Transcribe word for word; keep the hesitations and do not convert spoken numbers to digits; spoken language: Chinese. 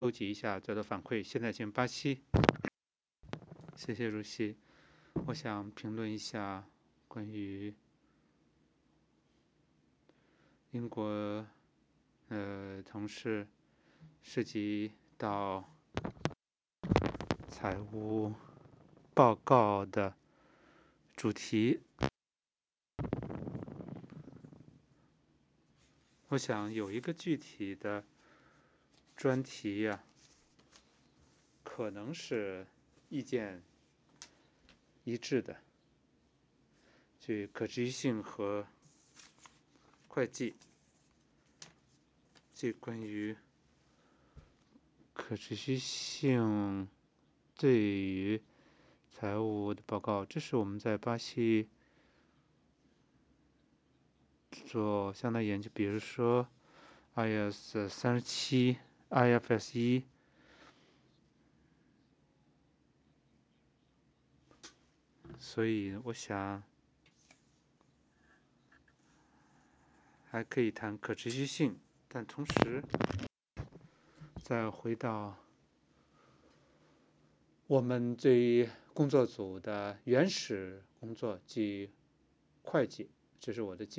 收集一下这个反馈。现在进巴西。谢谢如西。我想评论一下关于英国呃同事涉及到财务报告的主题。我想有一个具体的专题呀、啊，可能是意见一致的，即可持续性和会计，即关于可持续性对于财务的报告，这是我们在巴西做相当研究，比如说 I S 三十七 I F S 一，所以我想还可以谈可持续性，但同时再回到我们对于工作组的原始工作，即会计，这是我的建议。